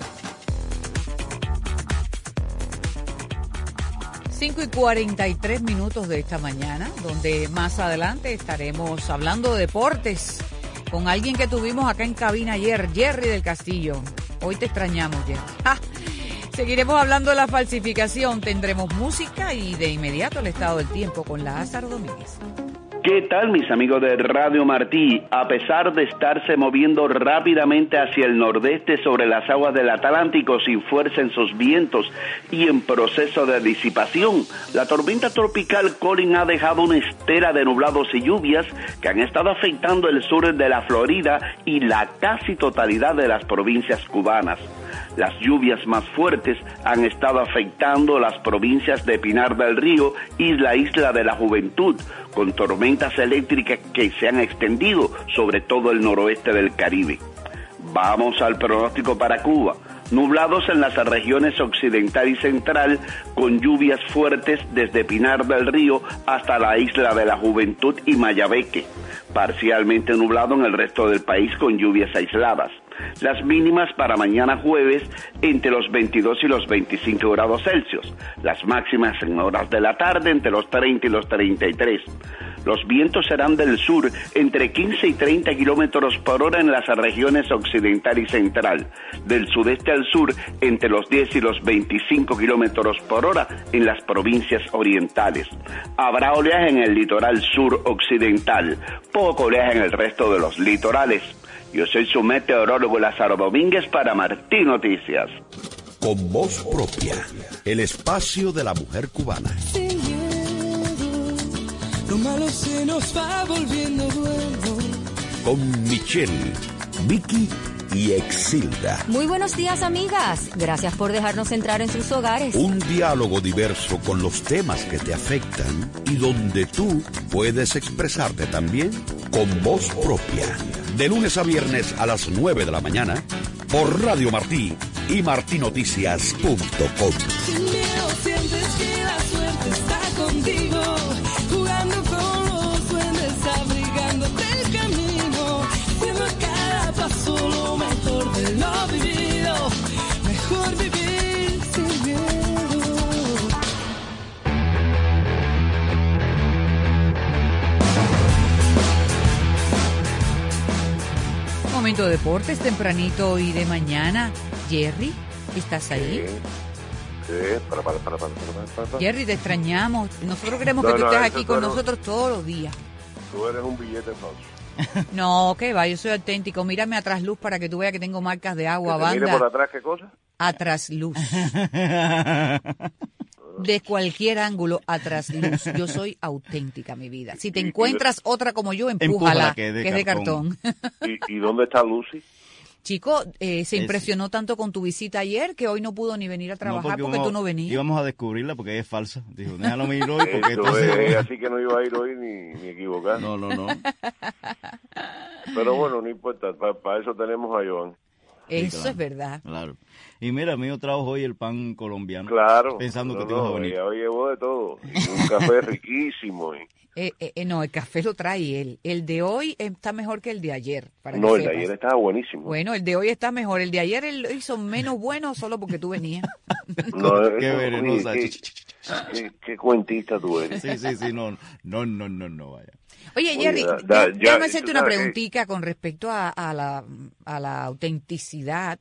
cinco y cuarenta y tres minutos de esta mañana, donde más adelante estaremos hablando de deportes con alguien que tuvimos acá en cabina ayer, Jerry del Castillo. Hoy te extrañamos, Jerry. ¡Ja! Seguiremos hablando de la falsificación, tendremos música y de inmediato el estado del tiempo con Lázaro Domínguez. ¿Qué tal, mis amigos de Radio Martí? A pesar de estarse moviendo rápidamente hacia el nordeste sobre las aguas del Atlántico sin fuerza en sus vientos y en proceso de disipación, la tormenta tropical Colin ha dejado una estela de nublados y lluvias que han estado afectando el sur de la Florida y la casi totalidad de las provincias cubanas. Las lluvias más fuertes han estado afectando las provincias de Pinar del Río y la Isla de la Juventud, con tormentas eléctricas que se han extendido sobre todo el noroeste del Caribe. Vamos al pronóstico para Cuba. Nublados en las regiones occidental y central, con lluvias fuertes desde Pinar del Río hasta la Isla de la Juventud y Mayabeque. Parcialmente nublado en el resto del país con lluvias aisladas. Las mínimas para mañana jueves entre los veintidós y los veinticinco grados Celsius. Las máximas en horas de la tarde entre los treinta y los treinta y tres. Los vientos serán del sur entre quince y treinta kilómetros por hora en las regiones occidental y central. Del sudeste al sur entre los diez y los veinticinco kilómetros por hora en las provincias orientales. Habrá oleaje en el litoral sur occidental, poco oleaje en el resto de los litorales. Yo soy su meteorólogo Lázaro Domínguez para Martí Noticias. Con voz propia, el espacio de la mujer cubana. Lo malo se nos va volviendo bueno. Con Michelle, Vicky y Exilda. Muy buenos días, amigas. Gracias por dejarnos entrar en sus hogares. Un diálogo diverso con los temas que te afectan y donde tú puedes expresarte también con voz propia. De lunes a viernes a las nueve de la mañana por Radio Martí y martinoticias punto com. Sin miedo sientes que la suerte está contigo. Jugando con los duendes, abrigándote el camino. Siendo a cada paso lo mejor de lo vivido. Mejor vivir sin miedo. Momento de deportes tempranito y de mañana. Jerry, ¿estás ahí? Sí, para, para, para, para, para, para. Jerry, te extrañamos. Nosotros queremos No, que tú no, estés eso aquí con no. nosotros todos los días. Tú eres un billete falso. No, que va, yo soy auténtico. Mírame a trasluz para que tú veas que tengo marcas de agua, ¿Que te mire banda. por atrás qué cosa? A trasluz. De cualquier ángulo, a trasluz. Yo soy auténtica, mi vida. Si te Y- y- encuentras otra como yo, empújala, Empújala, que es de cartón. ¿Y, ¿Y dónde está Lucy? Chico, eh, se Es- impresionó tanto con tu visita ayer que hoy no pudo ni venir a trabajar porque, íbamos- tú no venías. Íbamos a descubrirla porque ella es falsa. Dijo, déjalo ir hoy porque Eso entonces... es, así que no iba a ir hoy ni, ni equivocar. No, no, no. Pero bueno, no importa, para eso tenemos a Joan. Eso claro, es verdad. Claro. Y mira, mío trajo hoy el pan colombiano. Claro. Pensando no, que te ibas a no, venir. ella hoy llevó de todo. Y un café riquísimo. Y... Eh, eh, eh, no, el café lo trae él. El de hoy está mejor que el de ayer. Para No, que el de sepas. ayer estaba buenísimo. Bueno, el de hoy está mejor. El de ayer él lo hizo menos bueno solo porque tú venías. No, Qué no, venenosa. oye, qué, qué, qué cuentista tú eres. Sí, sí, sí, no, no, no, no, no, vaya. Oye, Oye, Jerry, da- ya- da- ya- déjame tú hacerte una sabes que- preguntita con respecto a, a, la, a la autenticidad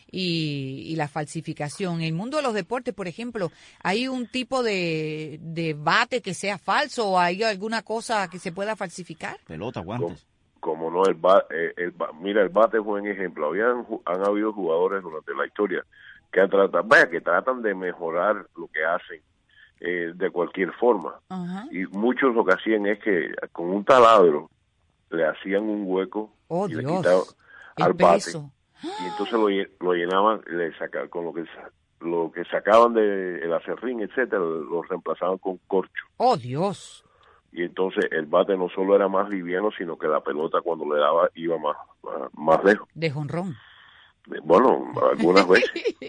y, y la falsificación. En el mundo de los deportes, por ejemplo, ¿hay un tipo de, de bate que sea falso o hay alguna cosa que se pueda falsificar? Pelota, guantes. Como no, el, ba, eh, el ba- mira, el bate es buen ejemplo. Habían, ju- han habido jugadores durante la historia que han tratado, vaya, que tratan de mejorar lo que hacen eh, de cualquier forma. Ajá. Y muchos lo que hacían es que con un taladro le hacían un hueco Oh, y le Dios. quitaban El al bate peso. y entonces lo, lle- lo llenaban, le saca, con lo que sa- lo que sacaban de el acerrín, etcétera, lo reemplazaban con corcho. Oh, Dios. Y entonces el bate no solo era más liviano, sino que la pelota cuando le daba iba más, más, más lejos. De jonrón. Bueno, algunas veces.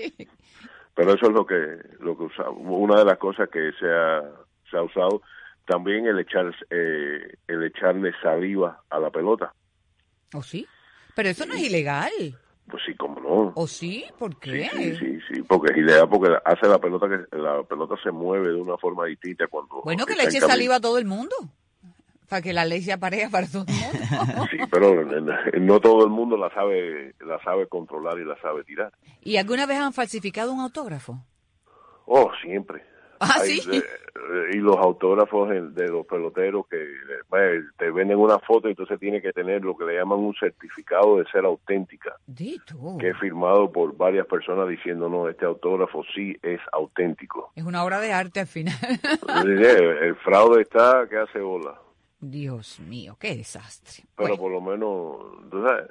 Pero eso es lo que lo que usamos. Una de las cosas que se ha, se ha usado también el echar eh, el echarle saliva a la pelota. ¿O sí? Pero eso no es ilegal. Pues sí, cómo no. ¿O sí? ¿Por qué? Sí, sí, sí, porque es ideal, porque hace la pelota que la pelota se mueve de una forma distinta cuando Bueno, que está le en eche camino. saliva a todo el mundo. Para que la ley sea pareja para todo el mundo. Sí, pero no todo el mundo la sabe la sabe controlar y la sabe tirar. ¿Y alguna vez han falsificado un autógrafo? Oh, siempre. Ah, Hay sí. de- y los autógrafos de, de los peloteros que eh, te venden una foto y entonces tiene que tener lo que le llaman un certificado de ser auténtica, Dito. que es firmado por varias personas diciendo, no, este autógrafo sí es auténtico. Es una obra de arte al final. el, el fraude está que hace bola, Dios mío, qué desastre. pero Bueno, por lo menos, tú sabes,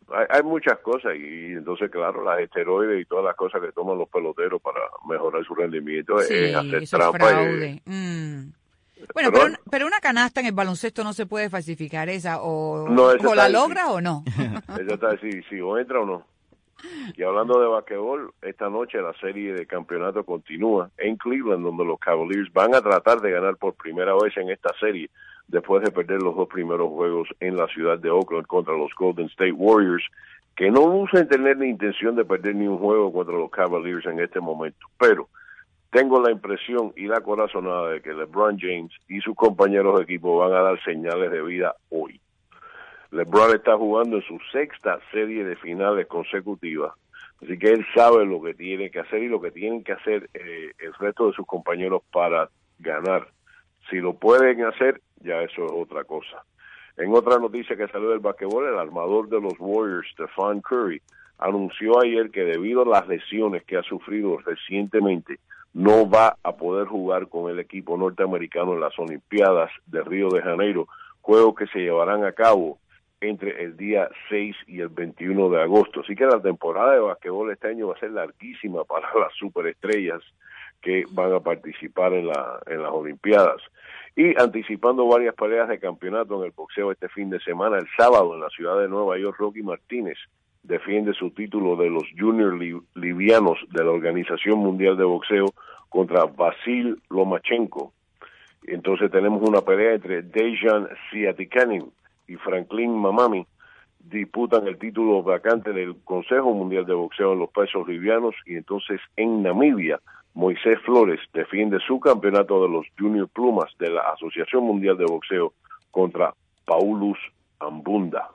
hay, hay muchas cosas y entonces, claro, las esteroides y todas las cosas que toman los peloteros para mejorar su rendimiento sí, es hacer eso trampa. Es fraude. Y, mm. Bueno, pero, pero, una, pero una canasta en el baloncesto no se puede falsificar esa, o, no, o la logra o no. Esa está así, sí, o entra o no. Y hablando de basquetbol, esta noche la serie de campeonato continúa en Cleveland, donde los Cavaliers van a tratar de ganar por primera vez en esta serie, después de perder los dos primeros juegos en la ciudad de Oakland contra los Golden State Warriors, que no lucen tener ni intención de perder ni un juego contra los Cavaliers en este momento. Pero tengo la impresión y la corazonada de que LeBron James y sus compañeros de equipo van a dar señales de vida hoy. LeBron está jugando en su sexta serie de finales consecutivas, así que él sabe lo que tiene que hacer y lo que tienen que hacer eh, el resto de sus compañeros para ganar. Si lo pueden hacer, ya eso es otra cosa. En otra noticia que salió del basquetbol, el armador de los Warriors, Stephen Curry, anunció ayer que debido a las lesiones que ha sufrido recientemente, no va a poder jugar con el equipo norteamericano en las Olimpiadas de Río de Janeiro, juegos que se llevarán a cabo entre el día seis y el veintiuno de agosto. Así que la temporada de basquetbol este año va a ser larguísima para las superestrellas que van a participar en, la, en las Olimpiadas. Y anticipando varias peleas de campeonato en el boxeo este fin de semana, el sábado en la ciudad de Nueva York, Rocky Martínez defiende su título de los junior li- livianos de la Organización Mundial de Boxeo contra Vasil Lomachenko. Entonces tenemos una pelea entre Dejan Siatikanin y Franklin Mamami, disputan el título vacante del Consejo Mundial de Boxeo en los pesos livianos, y entonces en Namibia Moisés Flores defiende su campeonato de los Junior Plumas de la Asociación Mundial de Boxeo contra Paulus Ambunda.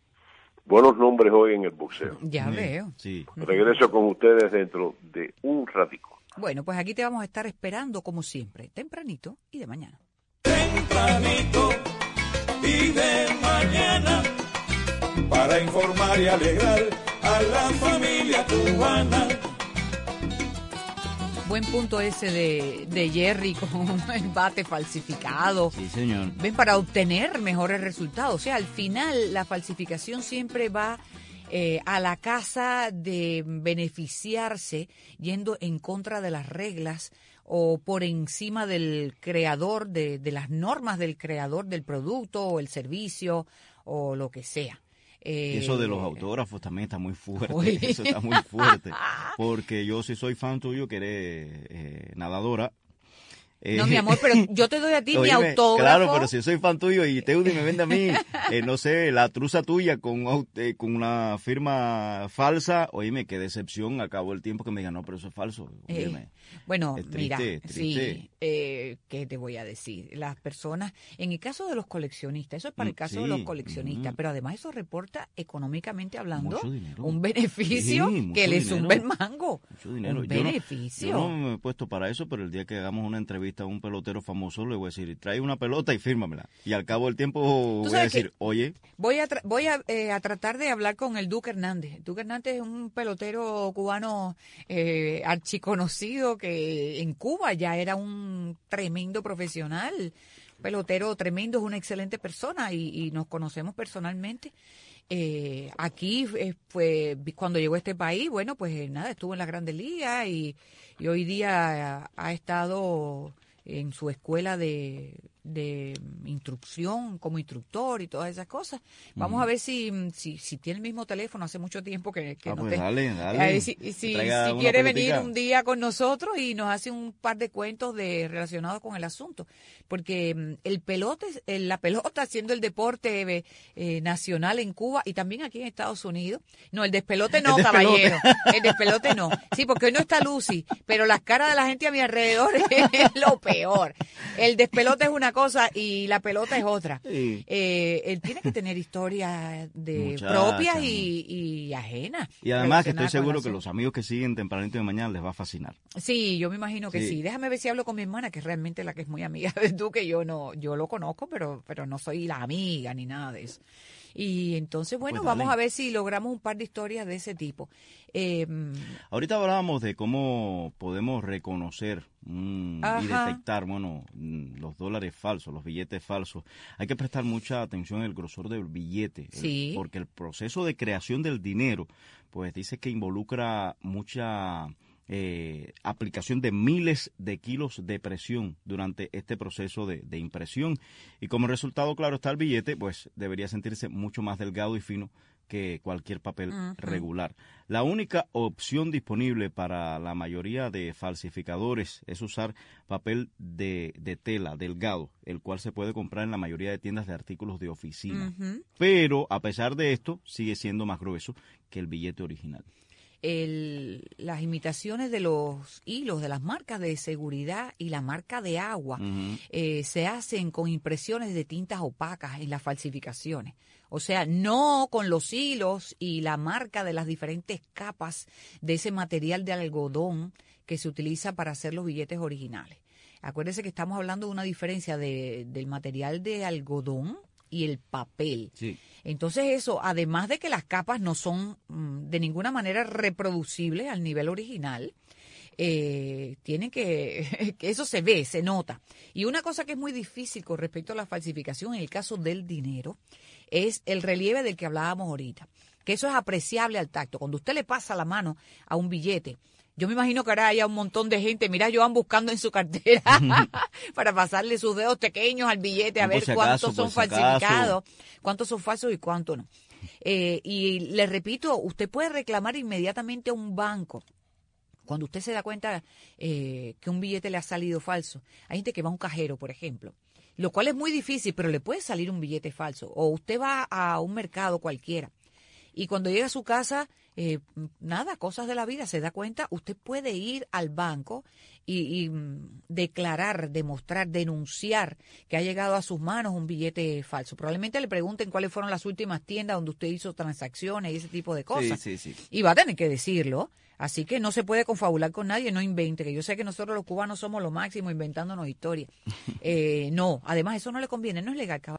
Buenos nombres hoy en el boxeo. Ya veo. Sí. Regreso con ustedes dentro de un ratico. Bueno, pues aquí te vamos a estar esperando como siempre, tempranito y de mañana. Tempranito y de mañana, para informar y alegrar a la familia cubana. Buen punto ese de, de Jerry con el bate falsificado. Sí, señor. Ven, para obtener mejores resultados. O sea, al final la falsificación siempre va eh, a la casa de beneficiarse yendo en contra de las reglas o por encima del creador, de, de las normas del creador del producto o el servicio o lo que sea. Eh, Eso de los autógrafos también está muy fuerte. Uy. Eso está muy fuerte. Porque yo sí soy fan tuyo, que eres eh, nadadora. Eh, no, mi amor, pero yo te doy a ti mi Óyeme, autógrafo. Claro, pero si yo soy fan tuyo y Teudi me vende a mí, eh, no sé, la truza tuya con, eh, con una firma falsa, oíme, qué decepción, acabó el tiempo que me digan, no, pero eso es falso. Óyeme, Eh, bueno, es mira, triste, sí, triste. eh, ¿qué te voy a decir? Las personas, en el caso de los coleccionistas, eso es para el Mm, caso sí, de los coleccionistas, mm. pero además eso reporta económicamente hablando Mucho dinero. un beneficio Sí, mucho que le dinero. zumba el mango. Mucho dinero. Un Yo no- beneficio. Yo no, me he puesto para eso, pero el día que hagamos una entrevista a un pelotero famoso, le voy a decir, trae una pelota y fírmamela. Y al cabo del tiempo voy a sabes decir, que- oye, Voy a tra- voy a, eh, a tratar de hablar con el Duque Hernández. El Duque Hernández es un pelotero cubano eh, archiconocido que en Cuba ya era un tremendo profesional, pelotero tremendo, es una excelente persona y, y nos conocemos personalmente. Eh, aquí eh, fue cuando llegó a este país, bueno, pues eh, nada, estuvo en las Grandes Ligas y, y hoy día ha, ha estado en su escuela de, de instrucción como instructor y todas esas cosas. Vamos Mm. a ver si, si si tiene el mismo teléfono, hace mucho tiempo que, que Ah, no pues te... dale, dale. A ver si, Que si, traiga si una quiere venir pelotica. un día con nosotros y nos hace un par de cuentos de relacionados con el asunto, porque mm, el pelote, eh, la pelota siendo el deporte eh, eh, nacional en Cuba y también aquí en Estados Unidos. No, el despelote no, El despelote. caballero. El despelote no. Sí, porque hoy no está Lucy, pero las caras de la gente a mi alrededor es lo peor. El despelote es una cosa y la pelota es otra. Sí. Eh, él tiene que tener historias de Muchacha, propias ¿no? y, y ajenas. y además que estoy relacionadas con seguro el que los asunto. amigos que siguen tempranito de mañana les va a fascinar. Sí, yo me imagino que sí. Sí. Déjame ver si hablo con mi hermana, que es realmente la que es muy amiga de tú, que yo no, yo lo conozco, pero, pero no soy la amiga ni nada de eso. Y entonces, bueno, Pues vamos dale. a ver si logramos un par de historias de ese tipo. Eh, Ahorita hablábamos de cómo podemos reconocer mm, y Ajá. detectar, bueno, mm, los dólares falsos, los billetes falsos. Hay que prestar mucha atención al grosor del billete, el- Sí. porque el proceso de creación del dinero, pues dice que involucra mucha eh, aplicación de miles de kilos de presión durante este proceso de, de impresión. Y como resultado, claro está, el billete, pues debería sentirse mucho más delgado y fino que cualquier papel Ujú. regular. La única opción disponible para la mayoría de falsificadores es usar papel de, de tela delgado, el cual se puede comprar en la mayoría de tiendas de artículos de oficina. Ujú. Pero, a pesar de esto, sigue siendo más grueso que el billete original. el, las imitaciones de los hilos de las marcas de seguridad y la marca de agua Ujú. eh, se hacen con impresiones de tintas opacas en las falsificaciones. O sea, no con los hilos y la marca de las diferentes capas de ese material de algodón que se utiliza para hacer los billetes originales. Acuérdense que estamos hablando de una diferencia de, del material de algodón y el papel. Sí. Entonces eso, además de que las capas no son mm, de ninguna manera reproducibles al nivel original, eh, tienen que, que eso se ve, se nota. Y una cosa que es muy difícil con respecto a la falsificación en el caso del dinero es el relieve del que hablábamos ahorita, que eso es apreciable al tacto. Cuando usted le pasa la mano a un billete, yo me imagino que ahora haya un montón de gente, mira, yo van buscando en su cartera para pasarle sus dedos pequeños al billete a Por ver si cuántos acaso, son por si acaso. falsificados, cuántos son falsos y cuántos no. Eh, y le repito, usted puede reclamar inmediatamente a un banco cuando usted se da cuenta eh, que un billete le ha salido falso. Hay gente que va a un cajero, por ejemplo, lo cual es muy difícil, pero le puede salir un billete falso. O usted va a un mercado cualquiera y cuando llega a su casa, eh, nada, cosas de la vida, se da cuenta, usted puede ir al banco y, y mm, declarar, demostrar, denunciar que ha llegado a sus manos un billete falso. Probablemente le pregunten cuáles fueron las últimas tiendas donde usted hizo transacciones y ese tipo de cosas. Sí, sí, sí. Y va a tener que decirlo. Así que no se puede confabular con nadie, no invente, que yo sé que nosotros los cubanos somos lo máximo inventándonos historias. Eh, no, además eso no le conviene, no es legal, caballero.